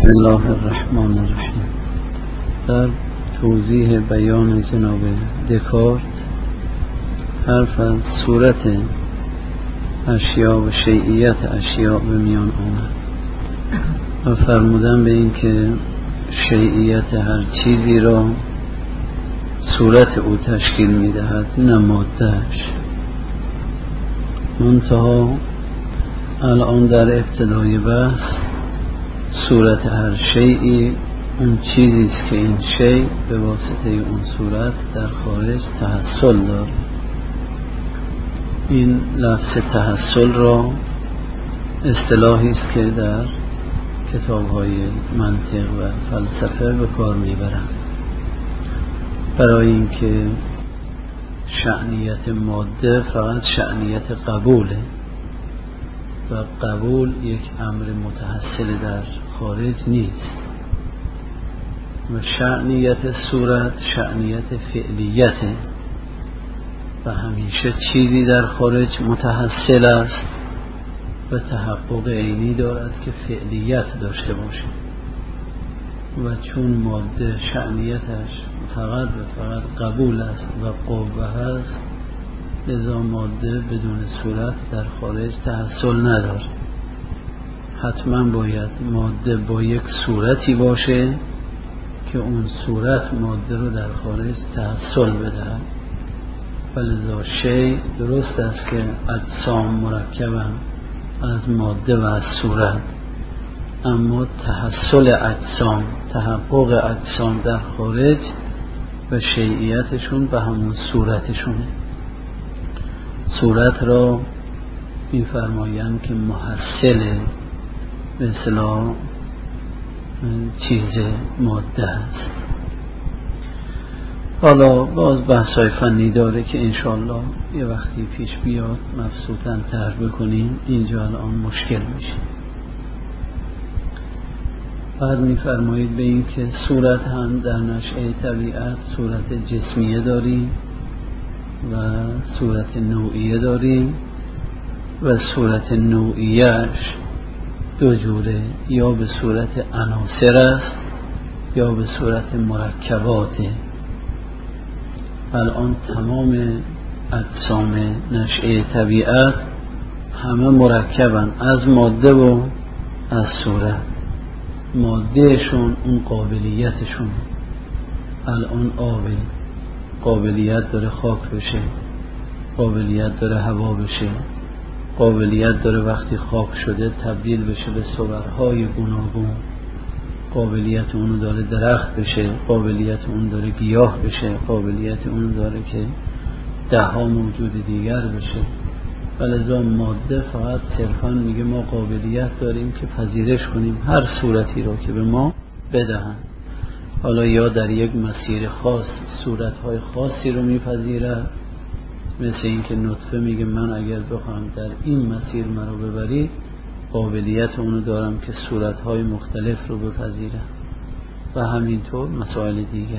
بسم الله الرحمن الرحیم. در توضیح بیان جناب دکارت حرف از صورت اشیاء و شیعیت اشیاء به میان آمد و فرمودن به این که شیعیت هر چیزی را صورت او تشکیل میدهد نه مادهش. منتها الان در ابتدای بحث صورت هر شیئی اون چیزی است که این شیء به واسطه اون صورت در خارج تحصل داره. این لفظ تحصل را اصطلاحی است که در کتاب‌های منطق و فلسفه به کار میبرند برای اینکه شأنیت ماده فقط شأنیت قبوله و قبول یک امر متحصل در خارج نیست و شأنیت صورت شأنیت فعلیته و همیشه چیزی در خارج متحصل است و تحقق عینی دارد که فعلیت داشته باشه و چون ماده شأنیتش فقط و فقط قبول است و قوه هست، لذا ماده بدون صورت در خارج تحصل نداره. حتما باید ماده با یک صورتی باشه که اون صورت ماده رو در خارج تحصل بدهد. ولذا شیء درست است که اجسام مرکبن از ماده و از صورت، اما تحصل اجسام تحقق اجسام در خارج و شیعیتشون به همون صورتشونه. صورت را می‌فرمایند که محصل به اصطلاح چیز ماده است. حالا باز بحث‌های فنی داره که انشاءالله یه وقتی پیش بیاد مبسوطاً طرح بکنیم، اینجا الان مشکل میشه. بعد می‌فرمایید به این که صورت هم در نشأه طبیعت صورت جسمیه داریم و صورت نوعیه داریم و صورت نوعیهش دو جوره، یا به صورت عناصر است یا به صورت مرکباته. الان تمام اجسام نشأه طبیعت همه مرکبن از ماده و از صورت. مادهشون اون قابلیتشون، الان آبه قابلیت داره خاک بشه، قابلیت داره هوا بشه، قابلیت داره وقتی خاک شده تبدیل بشه به صورهای گوناگون، قابلیت اونو داره درخت بشه، قابلیت اون داره گیاه بشه، قابلیت اون داره که ده ها موجود دیگر بشه. ولذا ماده فقط صرفا میگه ما قابلیت داریم که پذیرش کنیم هر صورتی رو که به ما بدهن. حالا یا در یک مسیر خاص صورتهای خاصی رو میپذیره، مثل اینکه نطفه میگه من اگر بخوام در این مسیر مرا ببری قابلیت اونو دارم که صورتهای مختلف رو بپذیرم و همینطور مسائل دیگر.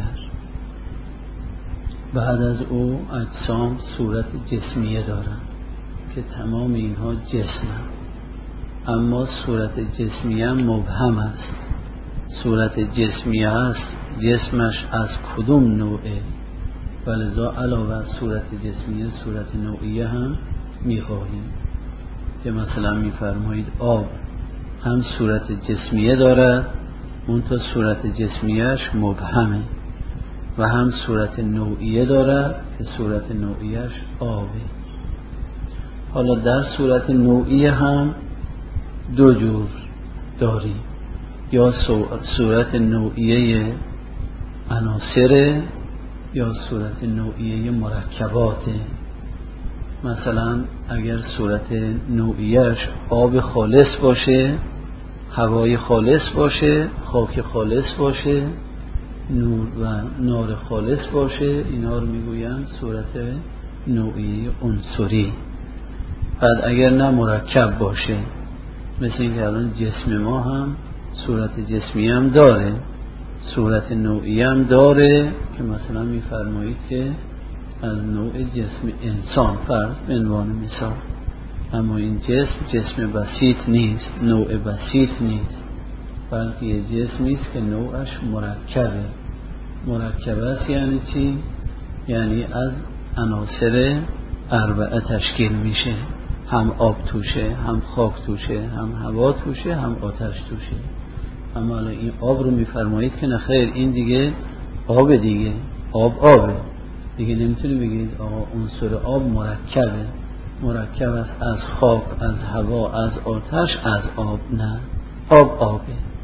بعد از او اجسام صورت جسمیه دارن که تمام اینها جسمن، اما صورت جسمیه مبهم است. صورت جسمیه است جسمش از کدوم نوعه، ولذا علاوه از صورت جسمیه صورت نوعیه هم میخواهیم که مثلا میفرمایید آب هم صورت جسمیه دارد منتها صورت جسمیهش مبهمه و هم صورت نوعیه دارد که صورت نوعیهش آبه. حالا در صورت نوعیه هم دو جور داریم، یا صورت نوعیه عناصر یا صورت نوعیه مرکباته. مثلا اگر صورت نوعیهش آب خالص باشه، هوای خالص باشه، خاک خالص باشه، نور و نار خالص باشه، اینا رو میگویند صورت نوعیه عنصری. بعد اگر نه مرکب باشه، مثل اینکه الان جسم ما هم صورت جسمی هم داره، صورت نوعی هم داره که مثلا میفرمایید که از نوع جسم انسان فرض به عنوان مثال، اما این جسم بسیط نیست، نوع بسیط نیست، بلکه یه جسمی است که نوعش مرکبه. مرکب است یعنی چی؟ یعنی از عناصر 4 تشکیل میشه، هم آب توشه، هم خاک توشه، هم هوا توشه، هم آتش توشه. اما این آب رو میفرمایید که نخیر، این دیگه آب دیگه، آبه دیگه، نمیتونی بگید آقا عنصر آب مرکبه. مرکب است از خاک، از هوا، از آتش، از آب. نه، آبه.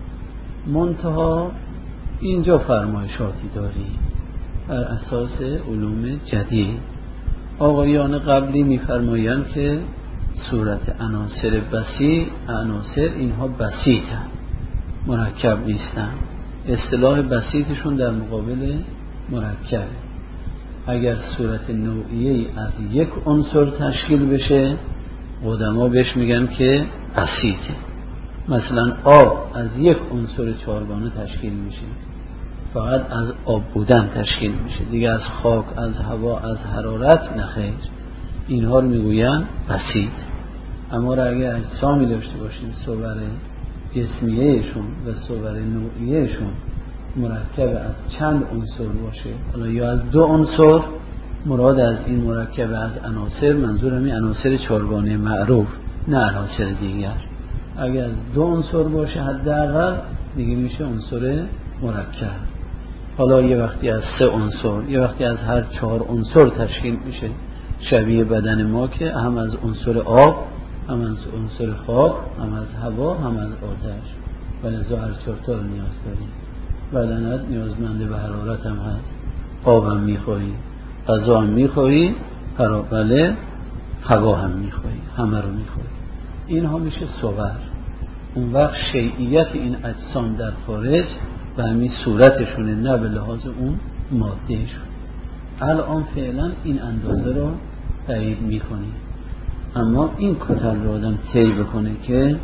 منتها اینجا فرمایشاتی داری بر اساس علوم جدید. آقایان قبلی میفرمایند که صورت عناصر بسیط، عناصر اینها بسیطن، مرکب نیستن. اصطلاح بسیطشون در مقابل مرکب. اگر صورت نوعیه‌ای از یک عنصر تشکیل بشه، قدما بهش میگن که بسیطه. مثلا آب از یک عنصر 4گانه تشکیل میشه، فقط از آب بودن تشکیل میشه، دیگه از خاک، از هوا، از حرارت نخیر. اینها رو میگوین بسیط. اما اگر اجسامی داشته باشیم صور جسمیهشون و صور نوعیهشون مرکب از چند عنصر باشه، حالا یا از 2 عنصر، مراد از این مرکب از عناصر منظور همین عناصر 4گانه معروف، نه عناصر دیگر. اگر از 2 عنصر باشه حداقل دیگه میشه عنصر مرکب. حالا یه وقتی از 3 عنصر، یه وقتی از هر 4 عنصر تشکیل میشه، شبیه بدن ما که هم از عنصر آب، هم از عنصر خاک، هم از هوا، هم از آتش. ولذا هر 4 تا رو نیاز داریم. بدنت نیازمند به حرارت هم هست، آب هم میخوری، غذا هم میخوری، بله، هوا هم میخوری، همه رو میخوری. اینها میشه صور. اون وقت شیعیت این اجسام در خارج و همین صورتشونه، نه به لحاظ اون مادهشون. الان فعلا این اندازه رو تایید میکنی. اما این کتل رو آدم طی بکنه که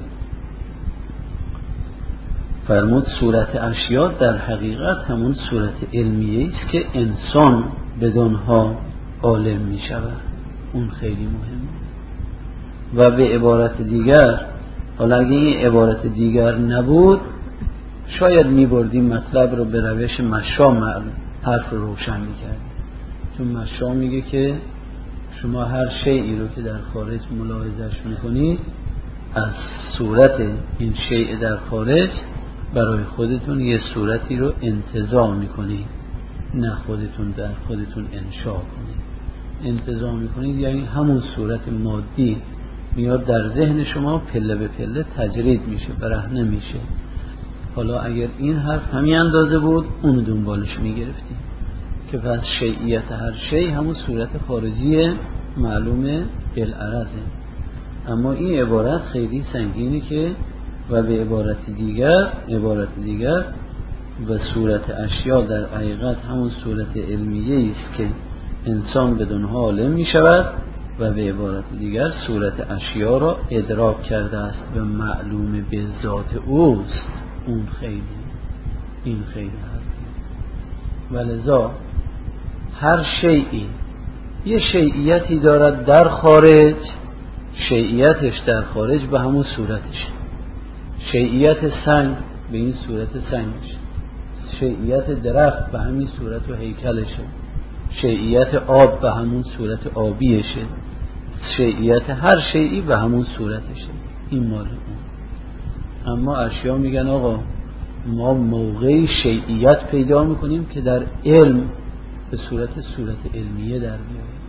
فرمود صورت اشیاء در حقیقت همون صورت علمیه است که انسان بدونها عالم می شود. اون خیلی مهمه. و به عبارت دیگر، حالا اگه این عبارت دیگر نبود شاید می بردیم مطلب رو به روش مشا حرف رو روشن می کردیم. چون مشا میگه که شما هر شیئی رو که در خارج ملاحظش می کنید، از صورت این شیء در خارج برای خودتون یه صورتی رو انتزاع میکنید، نه خودتون در خودتون انشاء کنید. انتزاع میکنید یعنی همون صورت مادی میاد در ذهن شما، پله به پله تجرید میشه، برهنه میشه. حالا اگر این حرف همین اندازه بود، اونو دنبالش میگرفتیم که پس شیعیت هر شیء همون صورت خارجی معلومه بالعرضه. اما این عبارت خیلی سنگینه که و به عبارت دیگر و صورت اشیاء در حقیقت همون صورت علمیه است که انسان بدونها عالم می شود و به عبارت دیگر صورت اشیاء را ادراک کرده است و معلوم به ذات اوست. این خیلی هستی. ولذا هر شیئی یه شیعیتی دارد در خارج، شیعیتش در خارج به همون صورتش. شیعیت سنگ به این صورت سنگش، شیعیت درخت به همین صورت و هیکلشه، شیعیت آب به همون صورت آبیشه، شیعیت هر شیعی به همون صورتشه. این مال اون. اما اشیا میگن آقا ما موقعی شیعیت پیدا میکنیم که در علم به صورت علمیه در بیاره.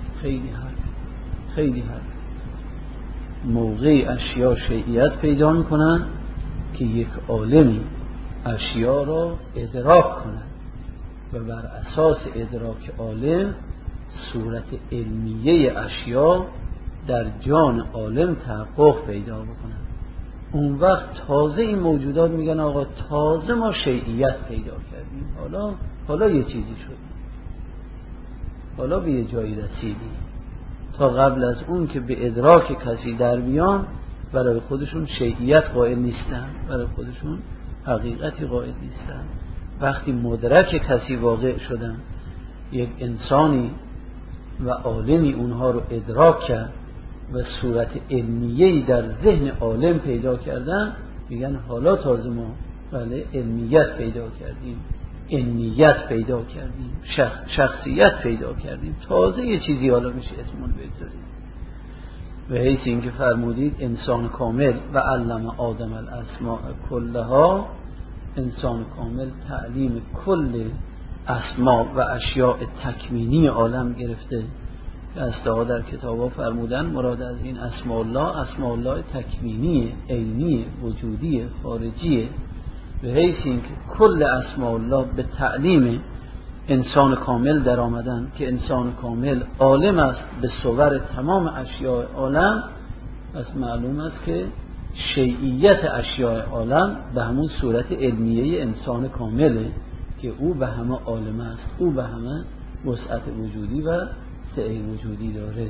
خیلی حرف موقعی اشیا شیعیت پیدا میکنن که یک عالمی اشیا را ادراک کنن و بر اساس ادراک عالم صورت علمیه اشیا در جان عالم تحقق پیدا بکنن. اون وقت تازه این موجودات میگن آقا تازه ما شیعیت پیدا کردیم، حالا یه چیزی شد، حالا به یه جایی رسیدیم. تا قبل از اون که به ادراک کسی در بیان برای خودشون شیعیت قائل نیستن، برای خودشون حقیقتی قائل نیستن. وقتی مدرک کسی واقع شدن، یک انسانی و عالمی اونها رو ادراک کرد و صورت علمیه‌ای در ذهن عالم پیدا کردن، میگن حالا تازه ما بله علمیت پیدا کردیم، انیت پیدا کردیم، شخصیت پیدا کردیم، تازه یه چیزی حالا میشه اسمون بذاریم. و حیث این که فرمودید انسان کامل و علم آدم الاسماء کلها، انسان کامل تعلیم کل اسماء و اشیاء تکوینی عالم گرفته که اصطلاحا در کتابا فرمودن مراد از این اسماء الله تکوینی، عینی، وجودی، خارجی. به حیث این که کل اسماء الله به تعلیم انسان کامل در آمدن که انسان کامل عالم است به صور تمام اشیاء عالم، پس معلوم است که شیعیت اشیاء عالم به همون صورت علمیه انسان کامله که او به همه عالم است، او به همه وسعت وجودی و سعه وجودی داره.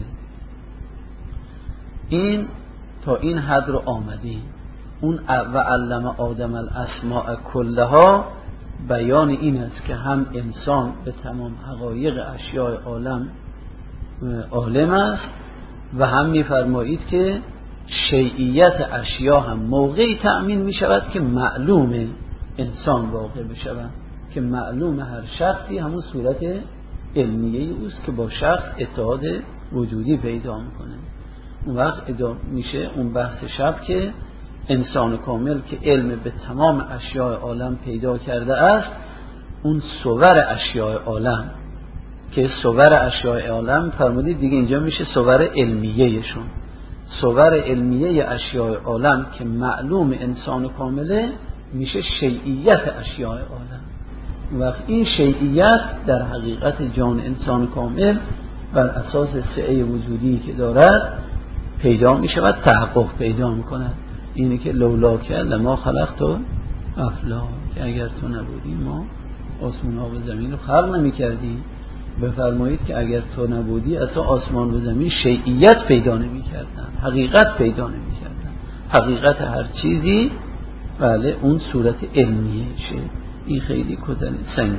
این تا این حد رو آمدیم. اون و علم آدم الاسماء کلها بیان این است که هم انسان به تمام حقایق اشیاء عالم عالم است و هم می‌فرمایید که شیعیت اشیاء هم موقعی تأمین می شود که معلوم انسان واقع بشود، که معلوم هر شخصی همون صورت علمیه اوست که با شخص اتحاد وجودی پیدا میکنه. اون وقت میشه اون بحث شب که انسان کامل که علم به تمام اشیاء عالم پیدا کرده است، اون صور اشیاء عالم که صور اشیاء عالم فرمودید دیگه اینجا میشه صور علمیه شون، صور علمیه اشیاء عالم که معلوم انسان کامله میشه شیعیت اشیاء عالم. وقت این شیعیت در حقیقت جان انسان کامل بر اساس سعه وجودی که دارد پیدا میشه و تحقق پیدا میکنه. اینه که لولا که لما خلقت افلا، که اگر تو نبودی ما آسمان ها و زمین رو خلق نمی کردی. بفرمایید که اگر تو نبودی اصلا آسمان و زمین شیعیت پیدا نمی کردن، حقیقت پیدا نمی کردن. حقیقت هر چیزی بله اون صورت علمیه شه. این خیلی کتن سنگی.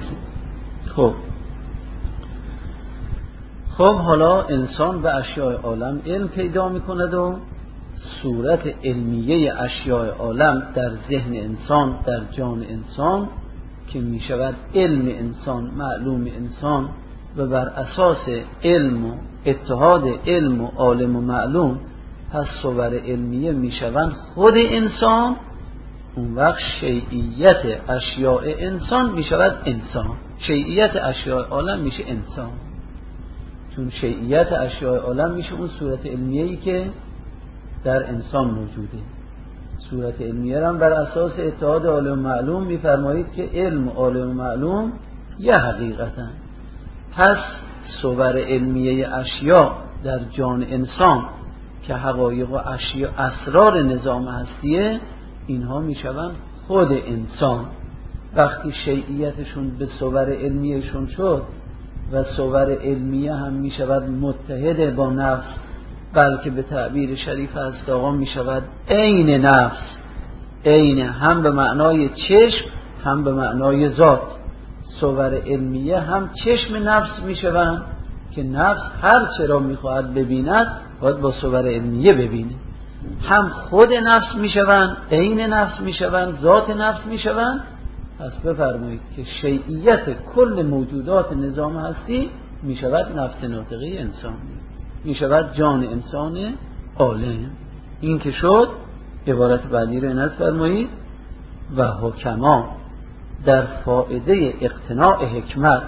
خب حالا انسان به اشیاء عالم علم پیدا می کند و صورت علمیه اشیاء عالم در ذهن انسان، در جان انسان که می شود علم انسان، معلوم انسان و بر اساس علم و اتحاد علم و عالم و معلوم پس صور علمیه می شوند خود انسان. اون وقت شیعیت اشیاء انسان می شود انسان، شیعیت اشیاء عالم میشه انسان، چون شیعیت اشیاء عالم میشه اون صورت علمیه‌ای که در انسان موجوده. صورت علمیه هم بر اساس اتحاد عالم معلوم میفرمایید که علم و عالم معلوم یه حقیقتن. پس صور علمیه اشیاء در جان انسان که حقایق و اشیاء اسرار نظام هستیه، اینها میشوند خود انسان. وقتی شیعیتشون به صور علمیهشون شد و صور علمیه هم میشود متحد با نفس، بلکه به تعبیر شریف از آقا می شود عین نفس، عین هم به معنای چشم هم به معنای ذات. صور علمیه هم چشم نفس می شوند که نفس هر چرا می خواهد ببیند باید با صور علمیه ببینه، هم خود نفس می شوند، عین نفس می شوند، ذات نفس می شوند. پس بفرمایید که شیعیت کل موجودات نظام هستی می شود نفس ناطقه انسان، می شود جان انسان عالم. این که شد عبارت بعدی رو اینت فرمایید و حکما در فائده اقتناع حکمت.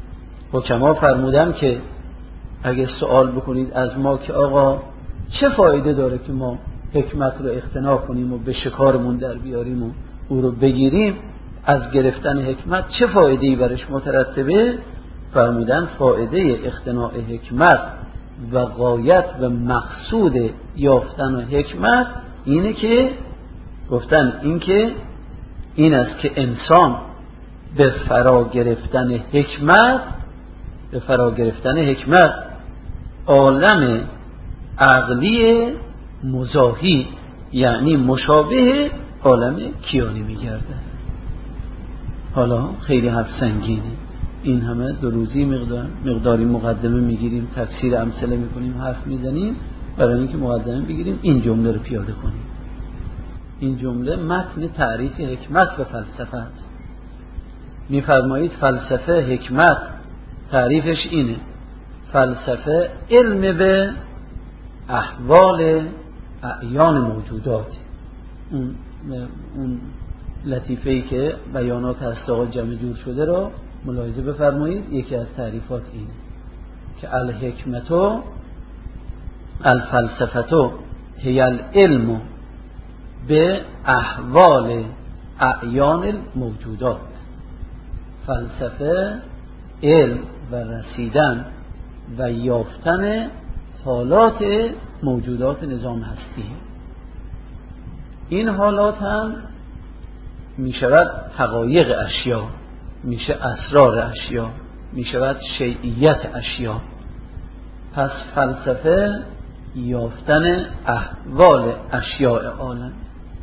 حکما فرمودن که اگه سوال بکنید از ما که آقا چه فایده داره که ما حکمت رو اقتناع کنیم و به شکارمون در بیاریم و او رو بگیریم، از گرفتن حکمت چه فایده‌ای برش مترتبه؟ فرمودن فایده اقتناع حکمت و غایت و مقصود یافتن حکمت اینه که گفتن این که این است که انسان به فرا گرفتن حکمت عالم عقلی مزاحی یعنی مشابه عالم کیانی میگرده. حالا خیلی حرف سنگینه، این همه دو روزی مقداری مقدمه میگیریم، تفسیر امثله میکنیم، حرف میزنیم برای اینکه مقدمه بگیریم این جمله رو پیاده کنیم. این جمله متن تعریف حکمت به فلسفه است. می‌فرمایید فلسفه حکمت تعریفش اینه: فلسفه علم به احوال اعیان موجودات. اون لطیفه‌ای که بیانات هست آقا جمع جور شده رو ملاحظه بفرمایید. یکی از تعریفات اینه که الحکمتو الفلسفتو هی العلم به احوال اعیان الموجودات. فلسفه علم و رسیدن و یافتن حالات موجودات نظام هستی. این حالات هم می شود حقایق اشیا، میشه اسرار اشیا، می شود شیعیت اشیا. پس فلسفه یافتن احوال اشیاء عالم.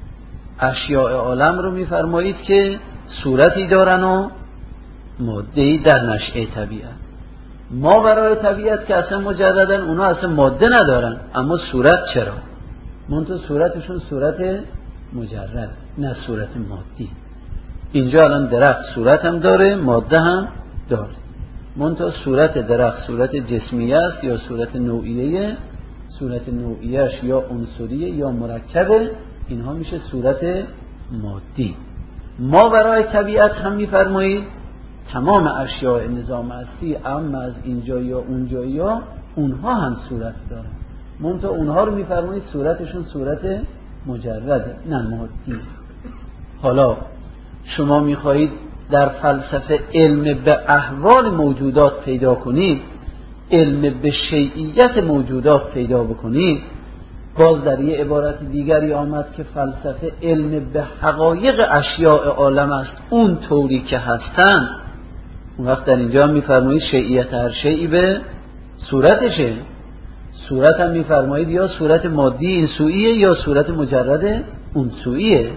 اشیاء عالم رو می‌فرمایید که صورتی دارن و ماده‌ای در نشأه طبیعت. ما برای طبیعت که اصلا مجردن، اونا اصلا ماده ندارن، اما صورت چرا؟ منتها صورتشون صورت مجرد، نه صورت مادی. اینجا الان درخت صورت هم داره، ماده هم داره، منتها صورت درخت صورت جسمیه است یا صورت نوعیه. صورت نوعیهش یا عنصریه یا مرکبه، اینها میشه صورت مادی. ما برای طبیعت هم میفرمایید تمام اشیاء نظام هستی، اما از اینجا یا اونجا یا اونها هم صورت دارن، منتها اونها رو میفرمایید صورتشون صورت مجرده، نه مادی. حالا شما میخواهید در فلسفه علم به احوال موجودات پیدا کنید، علم به شیعیت موجودات پیدا بکنید، باز در یه عبارت دیگری آمد که فلسفه علم به حقایق اشیاء عالم است، اون طوری که هستن. اون وقت در اینجا هم میفرمایید شیعیت هر شیعی به صورتشه. صورت هم میفرمایید یا صورت مادی این سویه یا صورت مجرد اون سویه.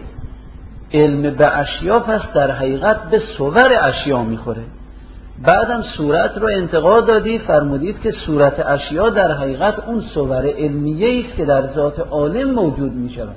علم به اشیا پس در حقیقت به صور اشیا میخوره. بعدم صورت رو انتقاد دادی، فرمودید که صورت اشیا در حقیقت اون صور علمیه است که در ذات عالم موجود می شود.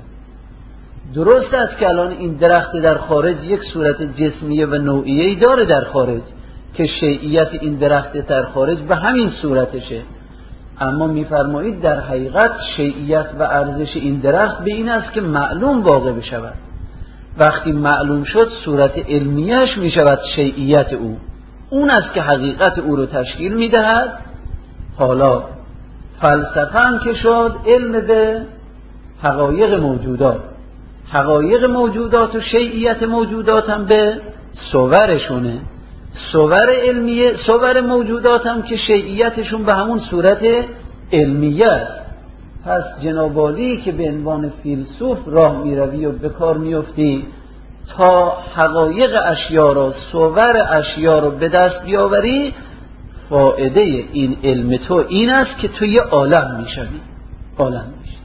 درست است که الان این درخت در خارج یک صورت جسمیه و نوعیه‌ای داره در خارج که شیعیت این درخت در خارج به همین صورتشه، اما میفرمایید در حقیقت شیعیت و ارزش این درخت به این است که معلوم واقع بشود. وقتی معلوم شد صورت علمیهش می شود شیعیت او، اون است که حقیقت او رو تشکیل میدهد. حالا فلسفه هم که شد علم به حقایق موجودات، حقایق موجودات و شیعیت موجودات هم به صورشونه. صور علمیه، صور موجودات هم که شیعیتشون به همون صورت علمیه است. پس جناب عالی که به عنوان فیلسوف راه میروی و به کار میفتی تا حقایق اشیا رو، صور اشیا رو به دست بیاوری، فائده این علم تو این است که تو یه عالم میشوی. عالم میشوی،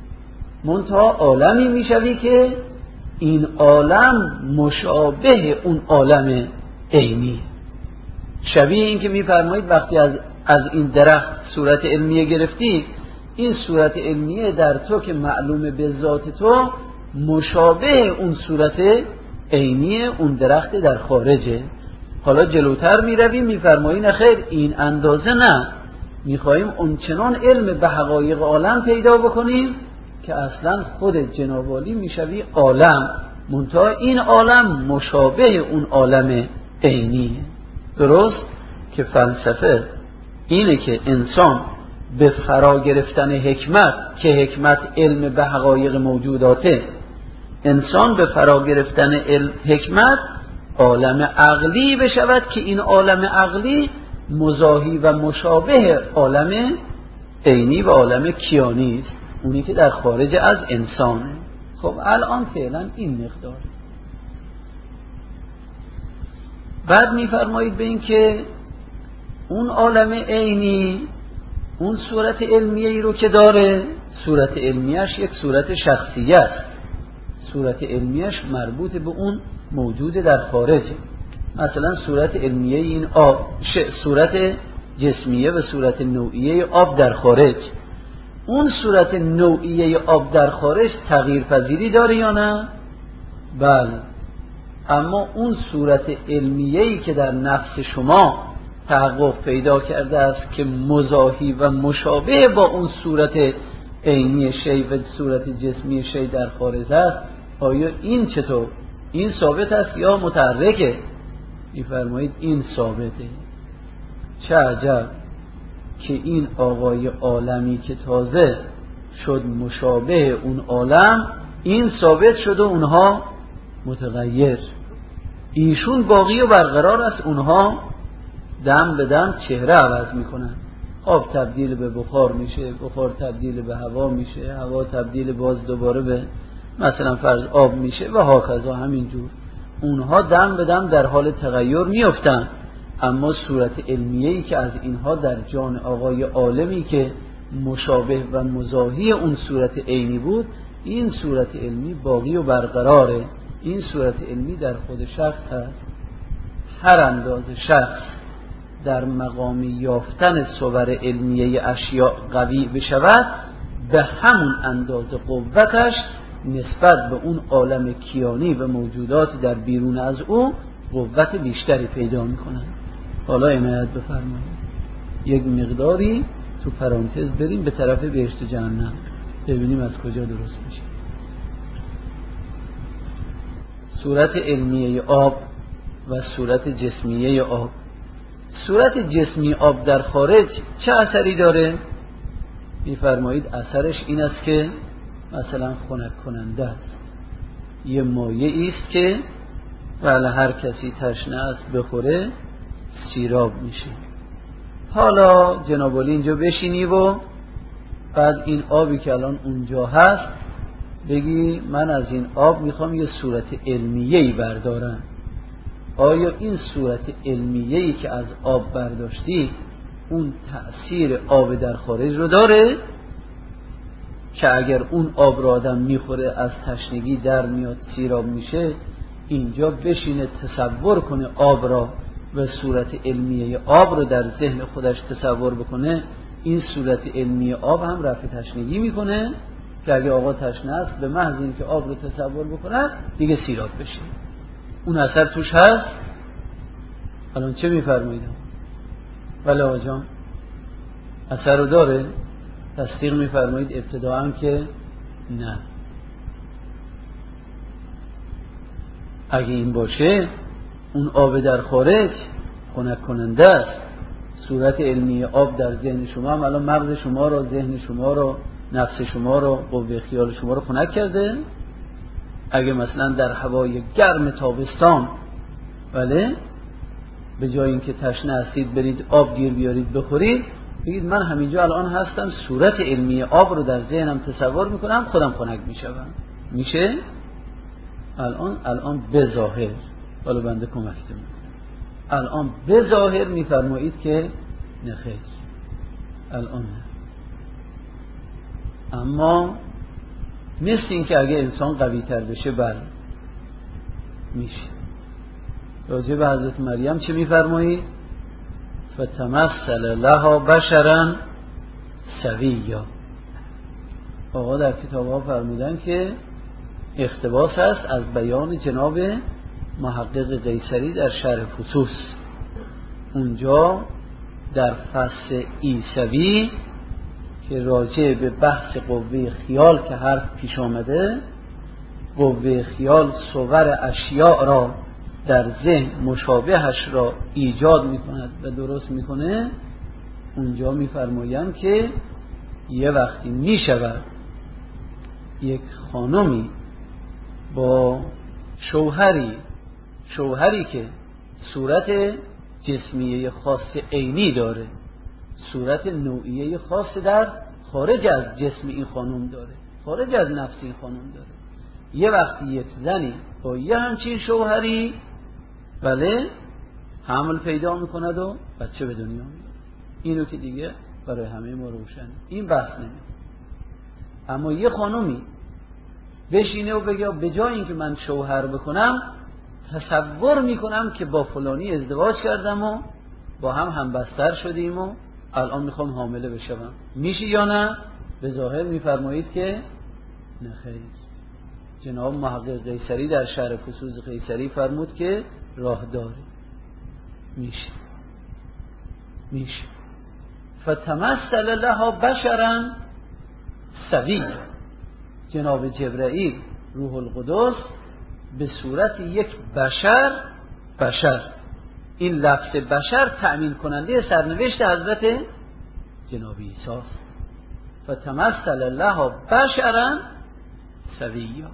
منتها عالمی میشوی که این عالم مشابه اون عالم عینی. شبیه این که میفرمایید وقتی از این درخت صورت علمیه گرفتی، این صورت علمیه در تو که معلومه به ذات تو مشابه اون صورت عینی اون درخت در خارجه. حالا جلوتر میرویم میفرمایید نه خیر، این اندازه نه، میخواییم اون چنان علم به حقایق عالم پیدا بکنیم که اصلا خود جناب عالی میشوی عالم، منتها این عالم مشابه اون عالم عینیه. درست که فلسفه اینه که انسان به فرا گرفتن حکمت، که حکمت علم به حقایق موجوداته، انسان به فرا گرفتن حکمت عالم عقلی بشود که این عالم عقلی مزاحی و مشابه عالم عینی و عالم کیانی است، اونی که در خارج از انسانه. خب الان فعلا این مقدار. بعد میفرمایید به این که اون عالم عینی اون صورت علمیه‌ای رو که داره، صورت علمیه‌اش یک صورت شخصیت است، صورت علمیه‌اش مربوط به اون موجود در خارجه. مثلا صورت علمیه این آب، صورت جسمیه و صورت نوعیه آب در خارج، اون صورت نوعیه آب در خارج تغییر پذیری داره یا نه؟ بله. اما اون صورت علمیه‌ای که در نفس شما تحقق پیدا کرده است که مزاحی و مشابه با اون صورت عینی شی و صورت جسمی شی در خارج است، آیا این چطور؟ این ثابت است یا متحرکه؟ می‌فرمایید این ثابته. چه عجب که این آقای عالمی که تازه شد مشابه اون عالم، این ثابت شد و اونها متغیر. ایشون باقی و برقرار است، اونها دم به دم چهره عوض میکنن. آب تبدیل به بخار میشه، بخار تبدیل به هوا میشه، هوا تبدیل باز دوباره به مثلا فرض آب میشه و هاکذا همینجور. اونها دم به دم در حال تغییر میافتن، اما صورت علمیه‌ای که از اینها در جان آقای عالمی که مشابه و مزاحی اون صورت عینی بود، این صورت علمی باقی و برقراره. این صورت علمی در خود شخص هست. هر اندازه شخص در مقام یافتن صور علمیه اشیاء قوی بشود، به همون اندازه قوتش نسبت به اون عالم کیانی و موجودات در بیرون از او قوت بیشتری پیدا میکنن. حالا عنایت بفرمایید یک مقداری تو پرانتز بریم به طرف بهشت جهنم، ببینیم از کجا درست میشه. صورت علمیه آب و صورت جسمیه آب. صورت جسمی آب در خارج چه اثری داره؟ میفرمایید اثرش این است که مثلا خنک کننده است. یه مایعی است که ولی هر کسی تشنه است بخوره سیراب میشه. حالا جناب علی اینجا بشینی و بعد این آبی که الان اونجا هست بگی من از این آب میخوام یه صورت علمیه‌ای بردارم. آیا این صورت علمیه‌ای که از آب برداشتی اون تأثیر آب در خارج رو داره که اگر اون آب رو آدم میخوره از تشنگی در میاد سیراب میشه؟ اینجا بشینه تصور کنه آب را و صورت علمیه آب رو در ذهن خودش تصور بکنه، این صورت علمیه آب هم رفع تشنگی میکنه که اگه آقا تشنه است به محض اینکه آب رو تصور بکنه دیگه سیراب بشه. اون اثر توش هست. الان چه میفرمایید؟ ولی آقا جان اثر رو داره؟ تصدیق میفرمایید ابتداعا که نه. اگه این باشه اون آب در خارج خنک کننده است. صورت علمی آب در ذهن شما هم الان مغز شما رو، ذهن شما رو، نفس شما رو، قوه خیال شما رو خنک کرده. اگه مثلا در هوای گرم تابستان بله به جای اینکه تشنه هستید برید آب گیر بیارید بخورید، بگید من همینجا الان هستم صورت علمی آب رو در ذهنم تصور میکنم خودم خنک میشم. میشه؟ الان به ظاهر، حالا بنده کمکتون میکنم، الان به ظاهر میفرمایید که نخیر الان نه. اما مثل این که اگه انسان قوی تر بشه بله میشه. راجع به حضرت مریم چه میفرمایید؟ فتمثل لها بشرا سویا. آقا در کتاب ها فرمودن که اقتباس است از بیان جناب محقق قیصری در شرح فصوص. اونجا در فصل عیسوی که راجع به بحث قوه خیال که حرف پیش آمده، قوه خیال صور اشیاء را در ذهن مشابهش را ایجاد میکند و درست میکنه، اونجا میفرمایند که یه وقتی میشود یک خانمی با شوهری که صورت جسمیه خاص عینی داره، صورت نوعیه خاص در خارج از جسم این خانم داره، خارج از نفس این خانم داره، یه وقتی یک زنی با یه همچین شوهری بله حمل پیدا میکند و بچه به دنیا میاد. اینو که دیگه برای همه ما روشنه، این بحث نمیده. اما یه خانومی بشینه و بگه به جای اینکه من شوهر بکنم تصور میکنم که با فلانی ازدواج کردم و با هم بستر شدیم و الان میخوام حامله بشم، میشه یا نه؟ به ظاهر میفرمایید که نه خیر. جناب محقق قیصری در شرح فصوص قیصری فرمود که راه داره، میشه فتمثل لها بشرا سویا. جناب جبرائیل روح القدس به صورت یک بشر، این لفظ بشر تأمین کننده سرنوشت حضرت جناب عیسی است. فتمثل لها بشرا سویا.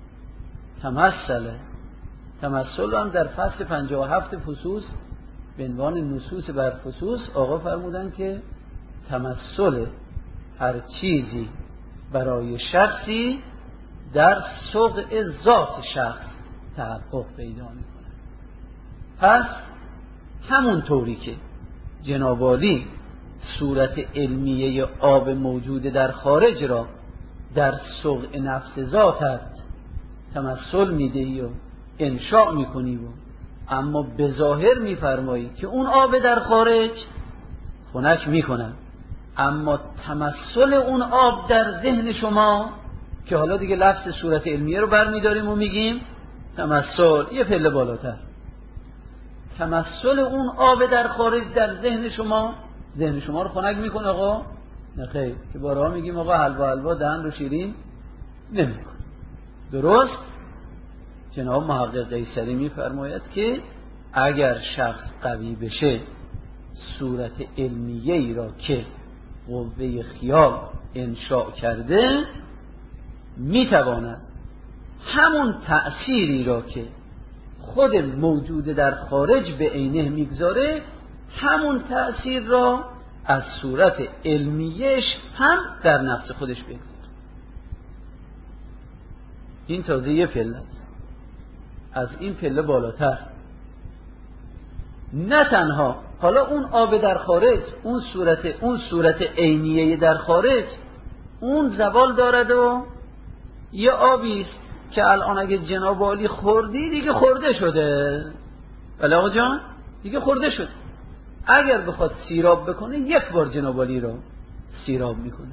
تمثل هم در فصل 57 فصوص به عنوان نصوص بر فصوص آقا فرمودن که تمثل هر چیزی برای شخصی در صدق ذات شخص تحقق پیدا میکنه. پس همون طوری که جناب عالی صورت علمیه آب موجود در خارج را در صدق نفس ذاتت تمثل میدهی و انشاء میکنی و اما به ظاهر میفرمایی که اون آب در خارج خنک میکنن، اما تمثل اون آب در ذهن شما که حالا دیگه لفظ صورت علمیه رو برمیداریم و میگیم تمثل یه پله بالاتر، تمثل اون آب در خارج در ذهن شما رو خنک میکنه. آقا نه خیر، که بارها میگیم آقا حلوا دهن رو شیرین نمیکنه. درست؟ جناب محقق قیصری میفرماید که اگر شخص قوی بشه صورت علمیه ای را که قوه خیال انشاء کرده میتواند همون تأثیری را که خود موجود در خارج به عینه میگذاره همون تأثیر را از صورت علمیهش هم در نفس خودش بگذاره. این تازه یه پله است. از این پله بالاتر نه تنها حالا اون آب در خارج، اون صورت عینیه در خارج اون زوال دارد و یه آبی است که الان اگه جناب عالی خوردی دیگه خورده شده. بله آقا جان دیگه خورده شده. اگر بخواد سیراب بکنه یک بار جناب عالی رو سیراب میکنه.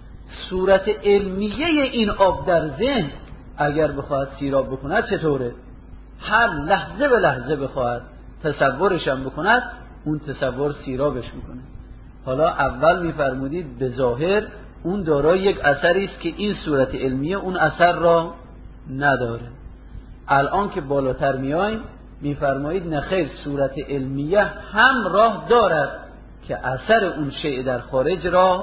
صورت علمیه این آب در ذهن اگر بخواد سیراب بکنه چطوره؟ هر لحظه به لحظه بخواد تصورش هم بکند اون تصور سیرابش میکنه. حالا اول میفرمودید به ظاهر اون دارای یک اثری است که این صورت علمیه اون اثر را نداره. الان که بالاتر میایم میفرمایید نخیر، صورت علمیه هم راه دارد که اثر اون شیء در خارج را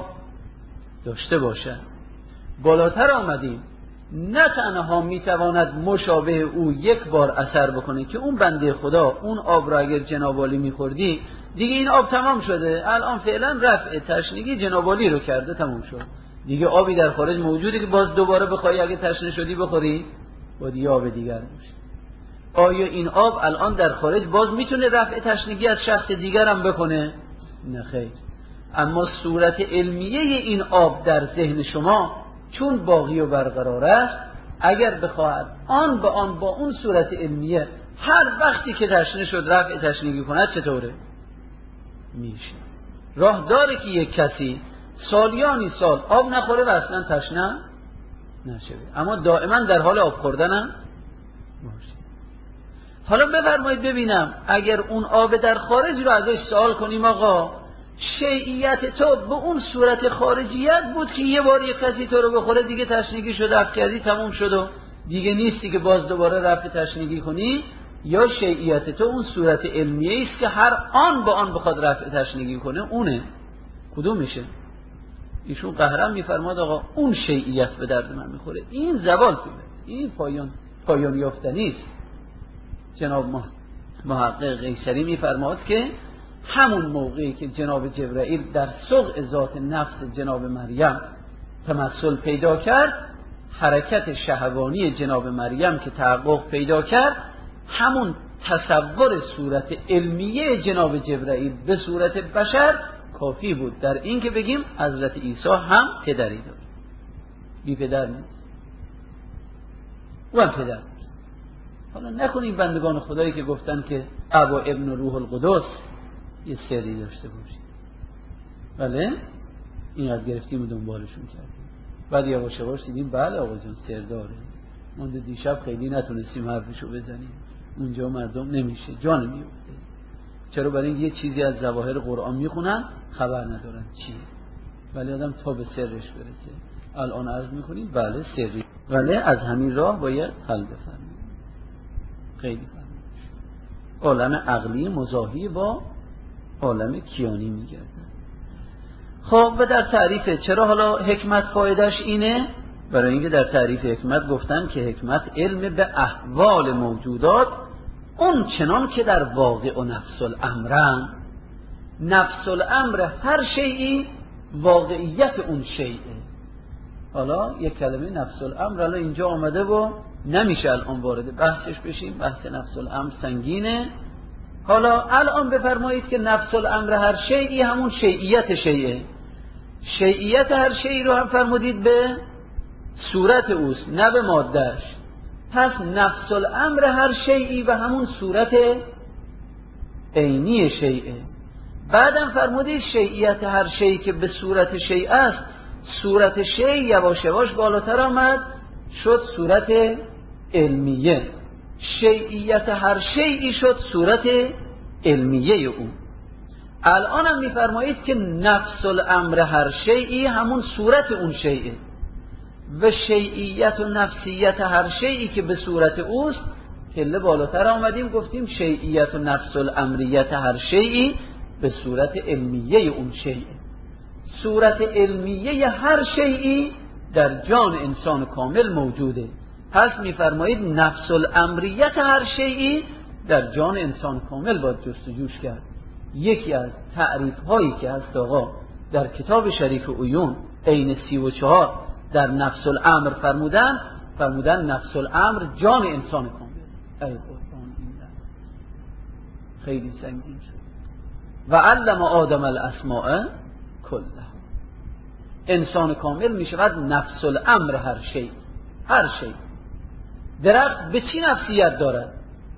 داشته باشد. بالاتر آمدیم نه تنها میتواند مشابه او یک بار اثر بکنه که اون بنده خدا اون آب را اگر جناب عالی میخوردی دیگه این آب تمام شده، الان فعلا رفع تشنگی جناب عالی رو کرده تمام شد، دیگه آبی در خارج موجوده که باز دوباره بخوای اگه تشنه شدی بخوری با دیگه آب دیگر باشه. آیا این آب الان در خارج باز میتونه رفع تشنگی از شخص دیگر هم بکنه؟ نه خیر. اما صورت علمیه این آب در ذهن شما چون باقی و برقرار است اگر بخواهد آن به آن با اون صورت علمیه هر وقتی که تشنه شد رفع تشنگی کند چطوره؟ میشه. راه داره که یک کسی سالیانی سال آب نخوره و اصلا تشنه نشه، اما دائما در حال آب خوردن هم باشه. حالا بفرمایید ببینم اگر اون آب در خارج رو ازش سوال کنیم آقا شیعیت تو به اون صورت خارجیت بود که یه بار یک کسی تو رو بخوره دیگه تشنگی شد رفع کردی تموم شد و دیگه نیستی که باز دوباره رفع تشنگی کنی، یا شیعیت تو اون صورت علمیه است که هر آن با آن بخواد رفع تشنگی کنه اونه؟ کدوم میشه؟ ایشون قهرم میفرماد آقا اون شیعیت به درد من میخوره، این زوال پیدا، این پایان یافتنی است. جناب محقق قیصری میفرماد که همون موقعی که جناب جبرائیل در صدق ذات نفس جناب مریم تمثل پیدا کرد، حرکت شهوانی جناب مریم که تحقق پیدا کرد، همون تصور صورت علمیه جناب جبرائیل به صورت بشر کافی بود در این که بگیم حضرت عیسی هم پدری داشت. بی پدر نیست و هم پدر. حالا نکنیم بندگان خدایی که گفتن که ابا ابن روح القدس یه سری داشته باشید. بله اینقدر گرفتیم و دنبالشون کردیم. بعد یواش یواش دیدیم بله آقا جون سر داره. مونده دیشب خیلی نتونستیم حرفشو بزنیم، اونجا مردم نمیشه جا نمیفته. چرا؟ برای این یه چیزی از ظواهر قرآن میخونن خبر ندارن چیه، ولی آدم تا به سرش برسه. الان عرض میکنیم بله سری، ولی از همین راه باید حل بفرماییم. خیلی فرمایش عالم عقلی مزاحی با عالم کیانی میگردن. خب و در تعریف چرا حالا حکمت فایدهش اینه؟ برای اینکه در تعریف حکمت گفتن که حکمت علم به احوال موجودات اون چنان که در واقع و نفس الامرن. نفس الامر هر شیئی واقعیت اون شیئه. حالا یک کلمه نفس الامر حالا اینجا آمده و نمیشه الان وارد بحثش بشیم، بحث نفس الامر سنگینه. حالا الان بفرمایید که نفس الامر هر شیئی همون شیئیت شیئه. شیئیت هر شیئی رو هم فرمودید به صورت اوست نه به مادهش. پس نفس الامر هر شیئی و همون صورت عینی شیئه. بعدم فرمودید شیئیت هر شیئی که به صورت شیء است، صورت شیء یواش یواش بالاتر آمد شد صورت علمیه. شیئیت هر شیئی شد صورت علمیه او. الان هم میفرمایید که نفس الامر هر شیئی همون صورت اون شیئه و شیئیت و نفسیت هر شیئی که به صورت اوست کله بالاتر آمدیم گفتیم شیئیت و نفس الامریت هر شیئی به صورت علمیه اون شیئه. صورت علمیه هر شیئی در جان انسان کامل موجوده. پس میفرمایید نفس الامریت هر شیئی در جان انسان کامل باید جستجوش کرد. یکی از تعریف هایی که هست آقا در کتاب شریف عیون عین 34 در نفس الامر فرمودن نفس الامر جان انسان کامل. ای قرآن این خیلی سنگین شد. و علم آدم الاسماء کلها. انسان کامل می شود نفس الامر هر شی. هر شی. درخت به چی نفسیت دارد؟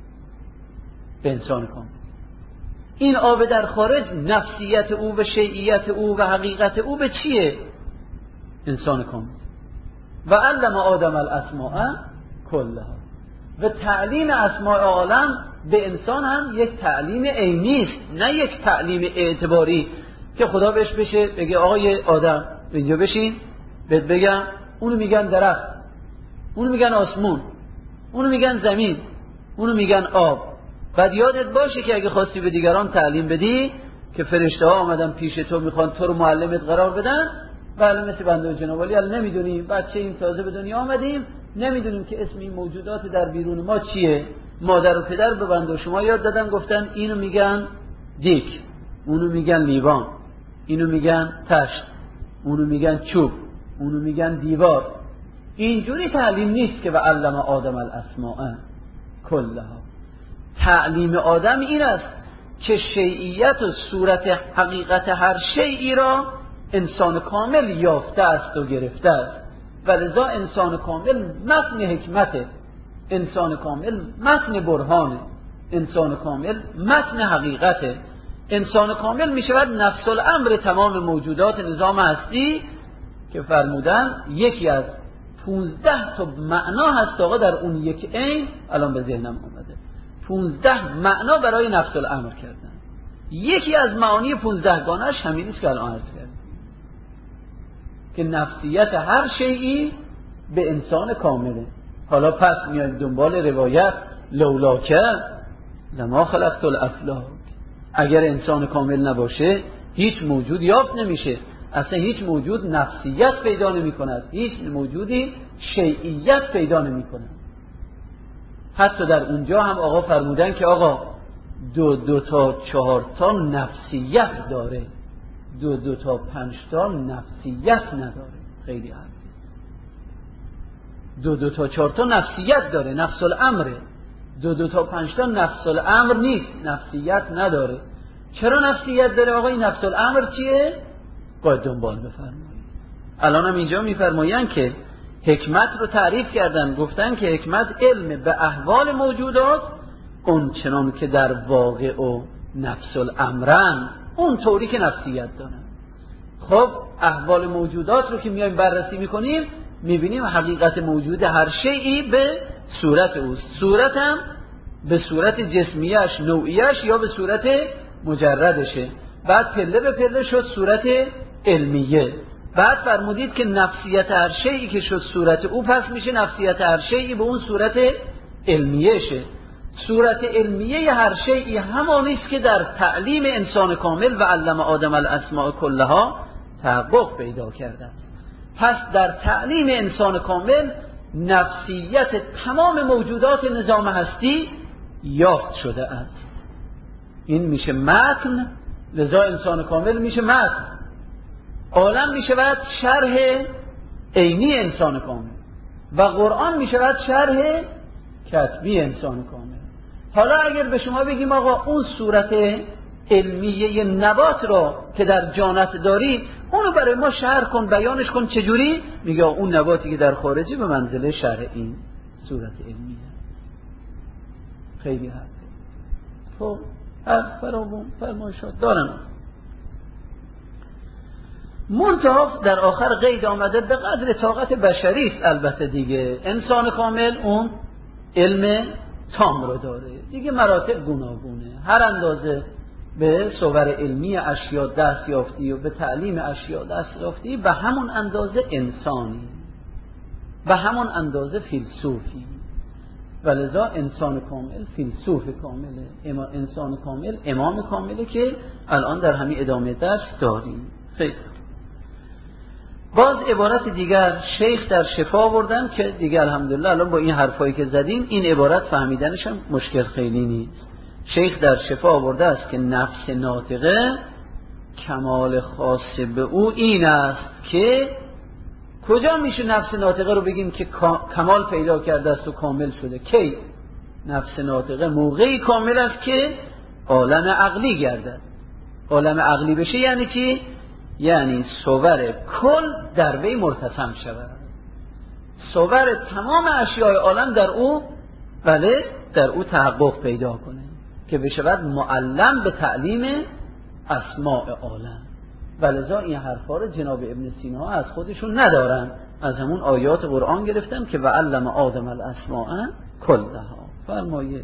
به انسان کامل. این آب در خارج نفسیت او و شیئیت او و حقیقت او به چیه؟ انسان کامل. و علم آدم الاسماء کلها. و تعلیم اسماء عالم به انسان هم یک تعلیم عینی است، نه یک تعلیم اعتباری که خدا بهش بشه بگه آقای آدم اینجا بشین بهت بگم. اونو میگن درخت، اونو میگن آسمون، اونو میگن زمین، اونو میگن آب. بعد یادت باشه که اگه خواستی به دیگران تعلیم بدی که فرشته ها آمدن پیش تو میخوان تو رو معلمت قرار بدن، بله مثل بنده و جناب علی نمیدونیم، بچه این تازه به دنیا آمدیم نمیدونیم که اسم این موجودات در بیرون ما چیه. مادر و پدر به بنده و شما یاد دادن گفتن اینو میگن دیک، اونو میگن لیوان، اینو میگن تشت، اونو میگن چوب، اونو میگن دیوار. اینجوری تعلیم نیست که و علم آدم الاسماء کلها. تعلیم آدم این است که شیئیت و صورت حقیقت هر شیئی را انسان کامل یافته است و گرفته است و لذا انسان کامل متن حکمته، انسان کامل متن برهانه، انسان کامل متن حقیقته. انسان کامل می شود نفس الامر تمام موجودات نظام هستی که فرمودن یکی از 15 تا معنا هست آقا در اون یک عین. الان به ذهنم اومده 15 معنا برای نفس الامر کردن. یکی از معانی 15 گانش همین است که الان عرض کردم که نفسیت هر شیئی به انسان کامله. حالا پس میایم دنبال روایت لولاکه لما خلقت الافلاک. اگر انسان کامل نباشه هیچ موجود یافت نمیشه، اصلا هیچ موجود نفسیت پیدا نمی کند، هیچ موجودی شیئیت پیدا نمی کند. حتی در اونجا هم آقا فرمودن که آقا دو تا 4 تا نفسیت داره، 2 تا 5 تا نفسیت نداره. خیلی عالی. 2 تا 4 تا نفسیت داره، نفس الامره. 2 تا 5 تا نفس الامر نیست، نفسیت نداره. چرا نفسیت داره آقا؟ این نفس الامر چیه؟ باید دنبال بفرمایید. الان هم اینجا میفرمایند که حکمت رو تعریف کردن، گفتن که حکمت علم به احوال موجودات اون چنان که در واقع و نفس الامرن، اون طوری که نفسیت دارن. خب احوال موجودات رو که میایم بررسی میکنیم میبینیم حقیقت موجود هر شیئی به صورت اوست. صورت هم به صورت جسمیش، نوعیش، یا به صورت مجردشه. بعد پله به پله شد صورت علمیه. بعد فرمودید که نفسیت هر شیئی که شد صورت او، پس میشه نفسیت هر شیئی به اون صورت علمیه شه. صورت علمیه هر شیئی همانیست که در تعلیم انسان کامل و علم آدم الاسماء کلها تحقق پیدا کرده است. پس در تعلیم انسان کامل نفسیت تمام موجودات نظام هستی یافت شده است. این میشه متن، لذا انسان کامل میشه متن. عالم میشود شرح عینی انسان کامل و قرآن میشود شرح کتبی انسان کامل. حالا اگر به شما بگیم آقا اون صورت علمیه نبات را که در جانت داری اونو برای ما شرح کن، بیانش کن، چجوری؟ میگه اون نباتی که در خارجی به منزله شرح این صورت علمیه. خیلی حرفه. خب حرف فرامون فرمایشات دارن. منتها در آخر قید آمده به قدر طاقت بشری است. البته دیگه انسان کامل اون علم تام رو داره دیگه، مراتب گوناگونه، هر اندازه به صور علمی اشیا دست یافتی و به تعلیم اشیا دست یافتی به همون اندازه انسانی، به همون اندازه فیلسوفی. ولذا انسان کامل فیلسوف کامله، انسان کامل امام کامله که الان در همین ادامه درس داریم. خیلی باز عبارت دیگر شیخ در شفا آوردن که دیگه الحمدلله الان با این حرفایی که زدیم این عبارت فهمیدنش هم مشکل خیلی نیست. شیخ در شفا آورده است که نفس ناطقه کمال خاص به او این است که کجا میشه نفس ناطقه رو بگیم که کمال پیدا کرده است و کامل شده؟ کی؟ نفس ناطقه موقعی کامل است که عالم عقلی گردد. عالم عقلی بشه یعنی چی؟ یعنی صور کل در وی مرتسم شود، صور تمام اشیاء عالم در او، بله در او تحقق پیدا کنه که بشود معلم به تعلیم اسماء عالم. ولذا این حرفا رو جناب ابن سینا از خودشون ندارن، از همون آیات قرآن گرفتن که وعلم آدم الاسماء کلها. فرمایش.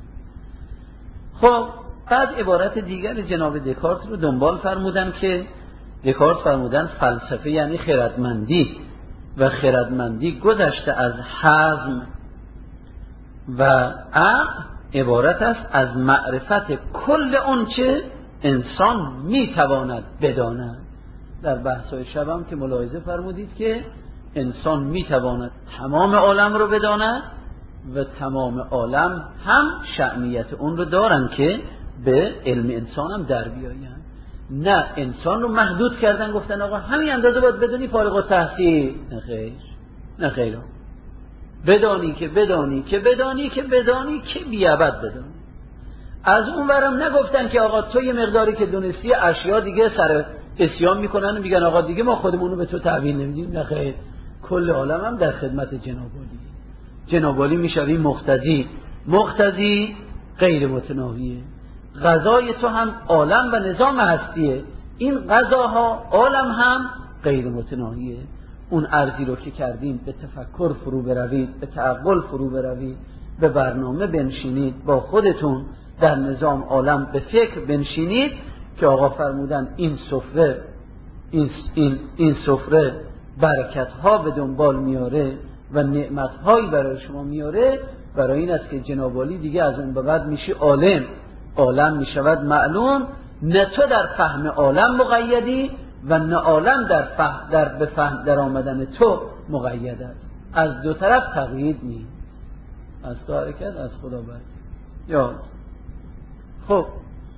خب بعد عبارت دیگر جناب دکارت رو دنبال فرمودن که دکارت فرمودن فلسفه یعنی خردمندی و خردمندی گذشته از حزم و عقل عبارت است از معرفت کل اون چه انسان میتواند بداند. در بحث‌های شبم که ملاحظه فرمودید که انسان میتواند تمام عالم رو بداند و تمام عالم هم شأنیت اون رو دارن که به علم انسان هم در بیاین. نه انسان رو محدود کردن، گفتن آقا همین اندازه باید بدونی فارغ التحصیل. نه خیر، نه خیر، بدانی که بدانی که بدانی که بدانی که بیابد بدانی. از اون ورم نگفتن که آقا تو یه مقداری که دونستی اشیا دیگه سر اسیان میکنن و میگن آقا دیگه ما خودمون رو به تو تحویل نمیدیم. نه خیر، کل عالم هم در خدمت جنابالی. جنابالی میشوی مقتضی، مقتضی غیر متناهیه. غذای تو هم عالم و نظام هستیه، این غذاها عالم هم غیر متناهیه. اون ارزی رو که کردیم به تفکر فرو بروید، به تعقل فرو بروید، به برنامه بنشینید، با خودتون در نظام عالم به فکر بنشینید که آقا فرمودن این سفره این سفره برکت ها به دنبال میاره و نعمت هایی برای شما میاره. برای این است که جناب عالی دیگه از اون به بعد میشی عالم، عالم میشود معلوم. نه تو در فهم عالم مقیدی و نه عالم به فهم در آمدن تو مقید است. از دو طرف تقیید نیست، از تو حرکت از خدا برکت. یا خب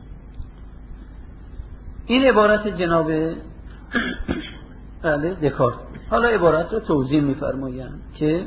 این عبارت جناب دکارت. حالا عبارت رو توضیح می‌فرمایند که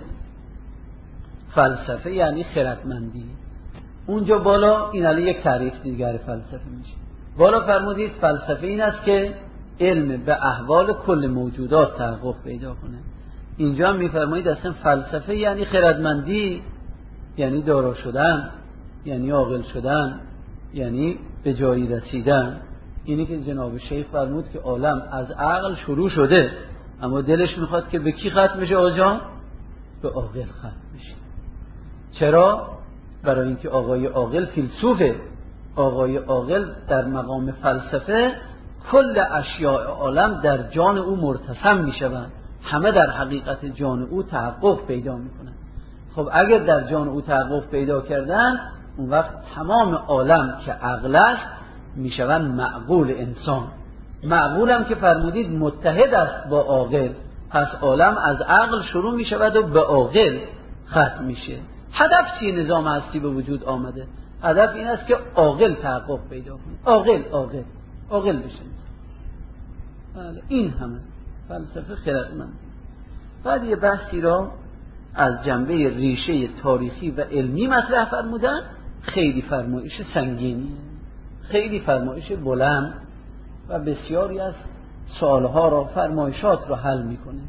فلسفه یعنی خردمندی. اونجا بالا این علی یک تعریف دیگر فلسفه میشه. بالا فرمودید فلسفه این است که علم به احوال کل موجودات تحقق پیدا کنه. اینجا هم میفرمایید اصلا فلسفه یعنی خردمندی، یعنی دارا شدن، یعنی عاقل شدن، یعنی به جایی رسیدن، اینی که جناب شیخ فرمود که عالم از عقل شروع شده، اما دلش میخواد که به کی ختم بشه آجا؟ به عاقل ختم بشه. چرا؟ برای اینکه آقای عاقل فیلسوفه. آقای عاقل در مقام فلسفه کل اشیاء عالم در جان او مرتسم میشوند، همه در حقیقت جان او تحقق پیدا میکنند. خب اگر در جان او تحقق پیدا کردن، اون وقت تمام عالم که عقل است میشوند معقول انسان. معقول هم که فرمودید متحد است با عاقل، پس عالم از عقل شروع میشود و به عاقل ختم میشه. هدف چیه نظام هستی به وجود آمده؟ هدف این است که عاقل تحقق پیدا کنه. عاقل بشه. بله، این همه فلسفه خردمند. بعد یه بحثی را از جنبه ریشه تاریخی و علمی مطرح فرمودن. خیلی فرمایش سنگینیه، خیلی فرمایش بلند و بسیاری از سوالها را، فرمایشات را حل میکنه.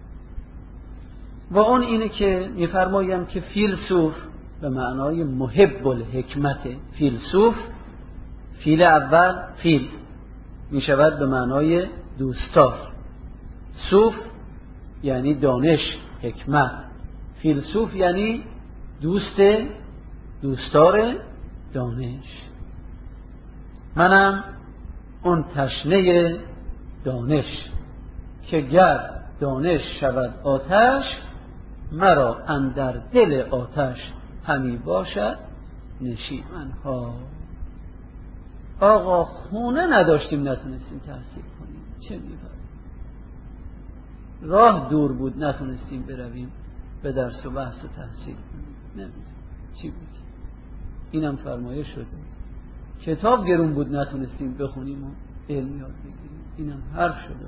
و اون اینه که میفرمایم که فیلسوف به معنای محب الحکمت، فیلسوف فیل اول فیل میشود به معنای دوستدار، صوف یعنی دانش، حکمت، فیلسوف یعنی دوستدار دانش. منم اون تشنه دانش که گر دانش شود آتش، مرا اندر دل آتش همی باشد نشیمنها. آقا خونه نداشتیم نتونستیم تحصیل کنیم، چه می‌فهمیم؟ راه دور بود نتونستیم برویم به درس و بحث و تحصیل کنیم، نمی‌دونم چی بود. اینم فرمایش شده. کتاب گرون بود نتونستیم بخونیم و علم یاد بگیریم، اینم حرف شده.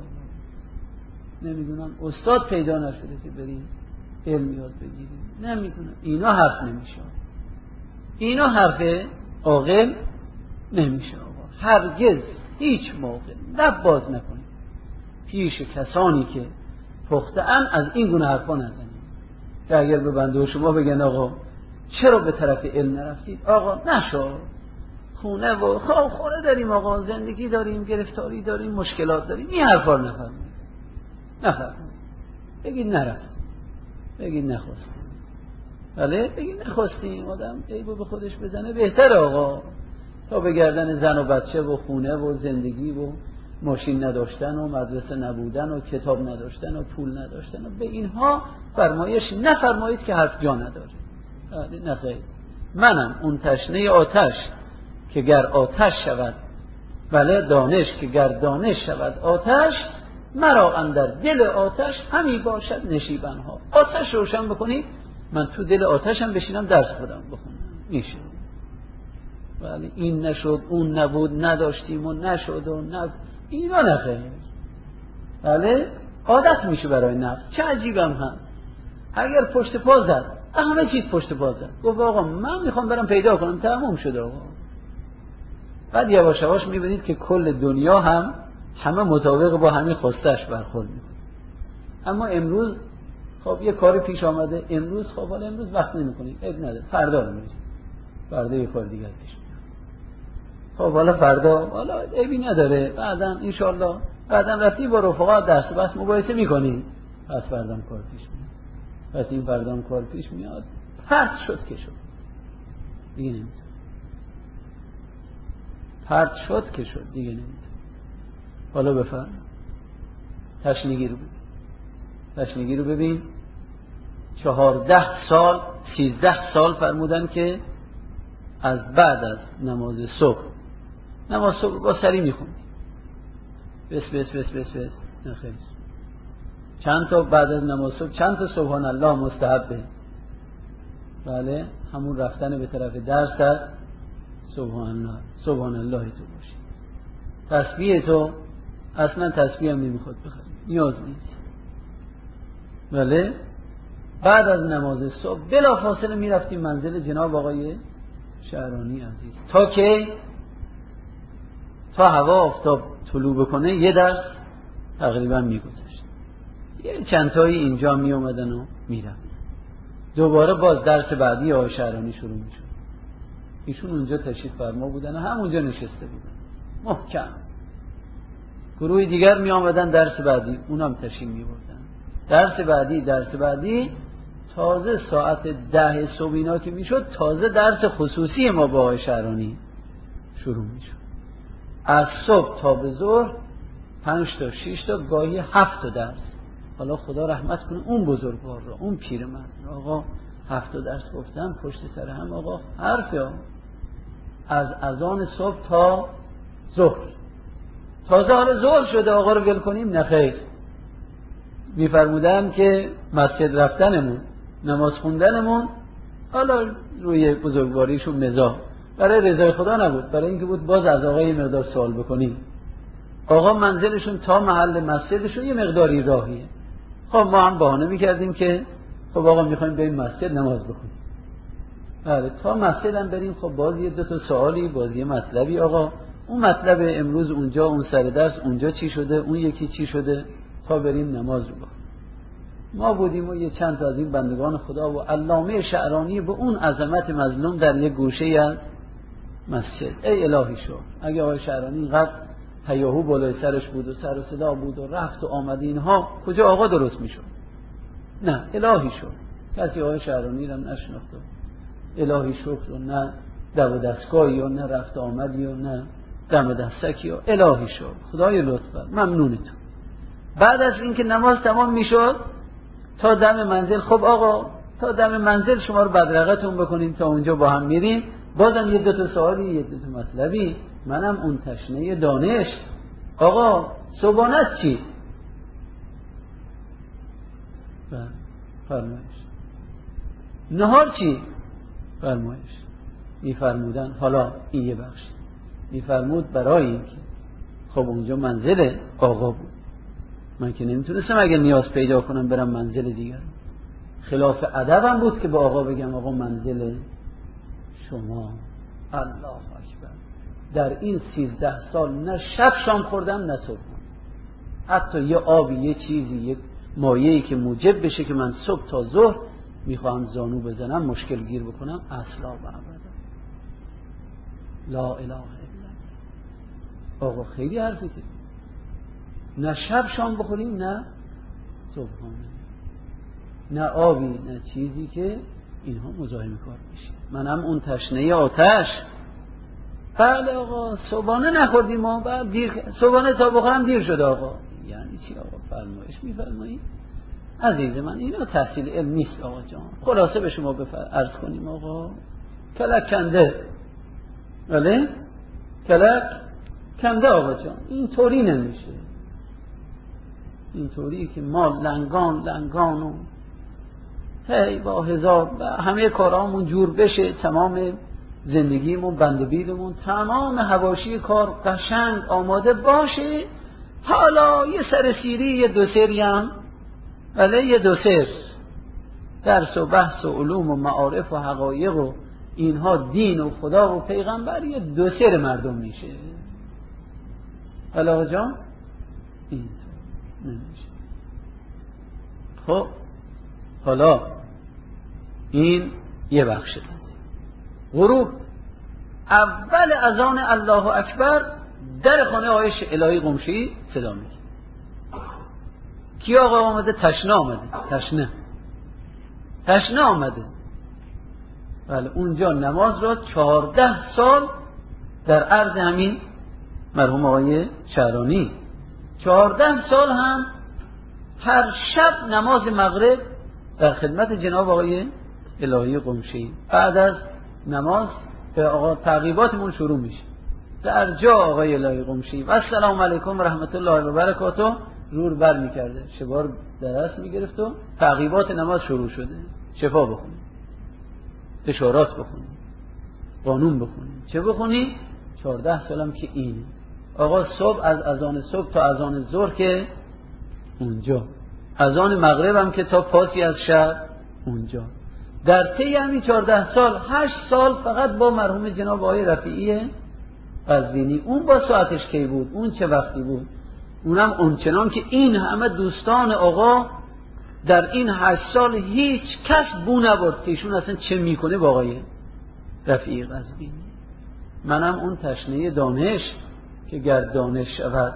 نمیدونم استاد پیدا نشده که بریم علم یاد بگیریم، نمیدونم. اینا حرف نمیشه، اینا حرف عاقل نمیشه. هرگز هیچ موقع لب باز نکنید پیش کسانی که پخته ان از این گونه حرفا نزنید. که اگر به بنده و شما بگن آقا چرا به طرف علم نرفتید، آقا نشو، خونه و خونه داریم، آقا زندگی داریم، گرفتاری داریم، مشکلات داریم، این حرفا رو نفرمایید. بگید نرفتیم، بگید نخواستیم. بله بگید نخواستیم. آدم عیبو به خودش بزنه بهتره آقا، تا به گردن زن و بچه و خونه و زندگی و ماشین نداشتن و مدرسه نبودن و کتاب نداشتن و پول نداشتن و به اینها فرمایش نفرمایید که حرف جا نداره. نه خیر. منم اون تشنه آتش که گر آتش شود، بله دانش که گر دانش شود آتش، مرا اندر دل آتش همی باشد نشیبنها. آتش روشن بکنید، من تو دل آتشم بشینم درس خودم بخونم، میشه. ولی این نشد، اون نبود، نداشتیم و نشد و اینا نخیر. بله عادت میشه برای نفس. چه عجیبم هم اگر پشت پا زد، همه چیز پشت پا زد، گفت آقا من میخوام برم پیدا کنم، تمام شده آقا. بعد یواش یواش میبینید که کل دنیا هم همه مطابق با همین خواستش برخورد میکنه. اما امروز خب یه کاری پیش آمده، امروز خب حالا امروز وقت نمیکنیم، عیب نداره، فردا رو میریم، فردا یه کار دیگر پیش میاد. خب حالا فردا حالا عیبی نداره، بعدا انشالله بعدا رفتی با رفقا درس بس مباحثه میکنی، پس فردا کار پیش میاد، پس این فردا کار پیش میاد، پرت شد که شد دیگه نمیتونه، پرت شد که شد دیگه نمیتونه. حالا بفرم تشنگی رو ببین. 14 سال 13 سال فرمودن که از بعد از نماز صبح با سری میخوندی بس نخیر. چند تا بعد از نماز صبح چند تا سبحان الله مستحبه. بله همون رفتن به طرف درس است. سبحان الله تو باشی. تسبیح تو اصلا تسبیح هم نمیخواد بخواد، نیاز نیست. بله بعد از نماز صبح بلا فاصله میرفتیم منزل جناب آقای شعرانی عزیز تا هوا آفتاب طلوع بکنه یه درس تقریبا میگذشت. یه چند تایی اینجا می اومدن و میرفت، دوباره باز درس بعدی آقای شعرانی شروع میشد. ایشون اونجا تشریف فرما بودن و همونجا نشسته بودن محکم گروه دیگر می آمدن درس بعدی، اونم تشریف می بردن. درس بعدی تازه ساعت 10 صبح اینا که میشد، تازه درس خصوصی ما با آقای شعرانی شروع میشد. از صبح تا به ظهر 5 تا 6 تا گاهی 7 تا درس. حالا خدا رحمت کنه اون بزرگوار را، اون پیرمرد را، آقا 7 تا درس گفتن پشت سر هم، آقا حرفی ها از اذان صبح تا ظهر. تازه حالا ظهر شده آقا رو ول کنیم؟ نه خیر. میفرمودن که مسجد رفتنمون، نماز خوندنمون، حالا روی بزرگواریشون مزاح، برای رضای خدا نبود، برای اینکه بود باز از آقا یه مقدار سوال بکنیم. آقا منزلشون تا محل مسجدشون یه مقداری راهیه. خب ما هم بهانه میکردیم که خب آقا میخوایم بریم مسجد نماز بخونیم. بله تا مسجد هم بریم، خب باز یه 2 تا سوالی، باز یه مطلبی، آقا اون مطلب امروز اونجا، اون سر درس اونجا چی شده، اون یکی چی شده، تا بریم نماز رو بخونیم. ما بودیم و یه چند تا از این بندگان خدا و علامه شعرانی به اون عظمت مظلوم در یک گوشه از مسجد. ای الهی شو، اگه آقای شعرانی اینقدر هیاهو بالای سرش بود و سر و صدا بود و رفت و آمد اینها، کجا آقا درست میشد؟ نه الهی شو، کسی آقای شعرانی رو نشناخته. الهی شکر، و نه دو و دستگاهی و نه رفت آمدی و نه دم دستکی و الهی شو، خدای لطفا ممنون تو. بعد از اینکه نماز تمام میشد تا دم منزل، خب آقا تا دم منزل شما رو بدرقتون بکنیم، تا اونجا با هم میریم، بازم یه 2 تا سوالی، یه 2 تا مطلبی. منم اون تشنه دانش، آقا صبحانت چی؟ فرمایش. نهار چی؟ فرمایش. میفرمودن حالا این یه بخش میفرمود برای اینکه خب اونجا منزل آقا بود، من که نمیتونستم اگه نیاز پیدا کنم برم منزل دیگر، خلاف ادبم بود که به آقا بگم آقا منزل شما. الله اکبر. در این 13 سال نه شب شام خوردم نه صبح، حتی یه آبی، یه چیزی، یه مایه‌ای که موجب بشه که من صبح تا ظهر میخوام زانو بزنم مشکل گیر بکنم، اصلا و ابدا. لا اله الا الله. آقا خیلی حرفی که نه شب شام بخوریم نه صبحانه، نه آبی نه چیزی که اینها مزاحم کار میشه. منم اون تشنه آتش. بله آقا صبحانه نخوردیم ما، بعد دیر صبحانه تا بخورم دیر شده آقا. یعنی چی آقا؟ فرمایش میفرمایید؟ عزیز من اینا تحصیل علم نیست آقا جان. خلاصه به شما عرض کنیم آقا کلک کنده. بله کلک کنده آقا جان. این طوری نمیشه، این طوری که ما لنگان و هی با هزار همه کارامون جور بشه، تمام زندگیمون بندبیلمون تمام حواشی کار قشنگ آماده باشه، حالا یه سر سیری یه 2 سری هم بله یه 2 سر درس و بحث و علوم و معارف و حقایق و اینها دین و خدا و پیغمبر یه 2 سر مردم میشه. حالا جان این نمیشه. خب حالا این یه بخشه. غروب اول اذان الله اکبر در خانه آقای الهی قمشی صدا میشه. کی آقا آمده؟ تشنه آمده. تشنه آمده. بله اونجا نماز را 14 سال در عرض همین مرحوم آقای شعرانی 14 سال هم هر شب نماز مغرب در خدمت جناب آقای الهی قمشی. بعد از نماز به آقا تعقیباتمون شروع میشه در جا آقای الهی قمشی و السلام علیکم و رحمت الله و برکاته رور بر میکرده، شبار درست میگرفت و تعقیبات نماز شروع شده. شفا بخونیم، اشارات بخونیم، قانون بخونیم، چه بخونیم؟ 14 سالم که این آقا صبح از اذان صبح تا اذان ظهر که اونجا، اذان مغرب هم که تا پاسی از شب اونجا. در طی همین 14 سال 8 سال فقط با مرحوم جناب آقای رفیعی قزوینی. اون با ساعتش کی بود؟ اون چه وقتی بود؟ اونم اونچنان که این همه دوستان آقا در این 8 سال هیچ کس بو نبرد که ایشون اصلا چه میکنه با آقای رفیعی قزوینی. منم اون تشنه دانش که گر دانش شود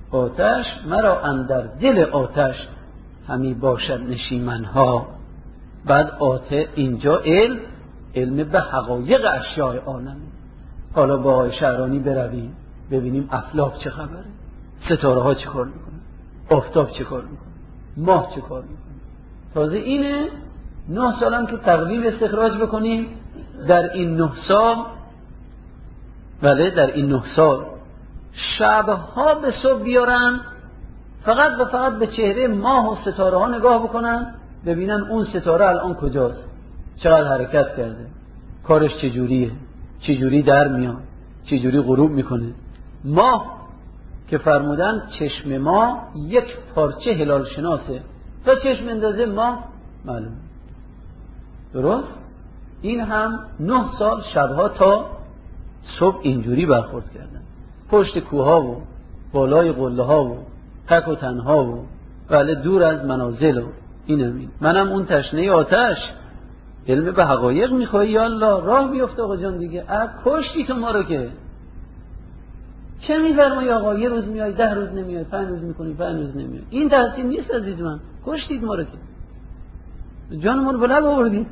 آتش مرا اندر دل آتش همی باشد نشیمنها. بعد اینجا علم به حقایق اشیاء عالم. حالا با آقای شعرانی برویم ببینیم افلاک چه خبره، ستاره ها چه کار میکنن، آفتاب چه کار میکنه، ماه چه کار میکنه. تازه اینه 9 سالم که تقویم استخراج بکنیم در این 9 سال، بله در این 9 سال شبها به صبح بیارن فقط و فقط به چهره ماه و ستاره ها نگاه بکنن ببینن اون ستاره الان کجاست، چقدر حرکت کرده، کارش چجوریه، چجوری در میاد، چجوری غروب میکنه. ماه که فرمودن چشم ما یک پارچه هلال شناسه، تا چشم اندازه ماه معلوم. درست؟ این هم 9 سال شبها تا صبح اینجوری برخورد کردن، پشت کوها و بالای قله ها و تک و تنها و بله دور از منازل و اینم. منم اون تشنه آتش علم به حقایق میخوای یا الله راه بیفته آقا جان دیگه. کشتی تو ما رو که چه میفرمایی آقا، یه روز میای 10 روز نمیای، 5 روز میکنی 5 روز نمیای. این تحصیل نیست عزیز من، کشتید ما رو که جان ما رو بلند آوردید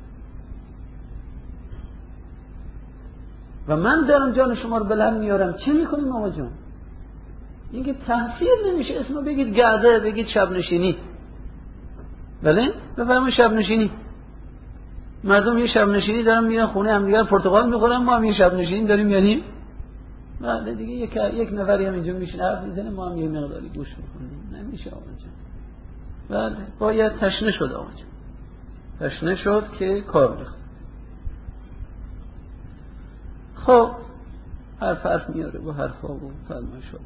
و من دارم جان شما رو بلند میارم. چه میکنیم آقا جان؟ این که تحصیل نمیشه. اسمو بگید گرده، بگید شب نشینی. بله بفرمایید شب نشینی. مردم یه شب نشینی دارن میرن خونه هم دیگر پرتقال میخورن، ما هم یه شب نشینی داریم یعنی بله دیگه یک نفری هم اینجا میشینه حرف میزنه، ما هم یه مقداری گوش میکنیم. نمیشه آقا جان. بله باید تشنه شد آقا جان، تشنه شد که کار بخواد. خب حرف میاره با حرفا و فرمایشات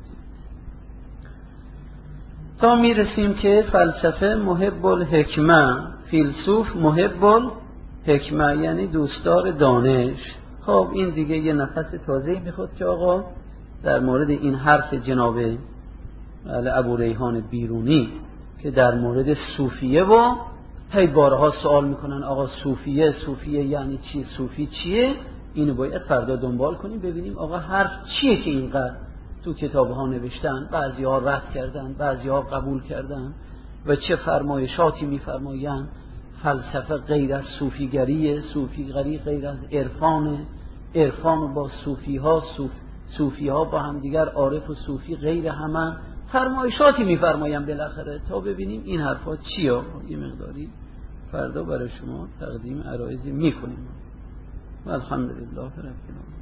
تا میرسیم که فلسفه محب الحکمه، فیلسوف محب الحکمه یعنی دوستدار دانش. خب این دیگه یه نفس تازه‌ای میخواد که آقا در مورد این حرف جناب ابو ریحان بیرونی که در مورد صوفیه و هی بارها سوال میکنن آقا صوفیه یعنی چی، صوفی چیه، اینو باید فردا دنبال کنیم ببینیم آقا حرف چیه که اینقدر تو کتاب‌ها نوشتن، بعضی‌ها رد کردن، بعضی‌ها قبول کردن و چه فرمایشاتی می‌فرمایند. فلسفه غیر از صوفیگریه، صوفیگری غیر از عرفان با صوفی‌ها با هم دیگر عارف و صوفی غیر همن. فرمایشاتی می‌فرمایند بالاخره تا ببینیم این حرفا چیه. یه مقداری فردا برای شما تقدیم عرایضی می‌کنیم. الحمدلله رب العالمین.